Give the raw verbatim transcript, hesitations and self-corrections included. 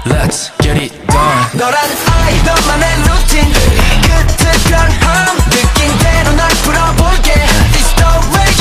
Let's get it done. 너란 아이 너만의 루틴 끝을 변함 느낀 대로 날 풀어볼게 It's the way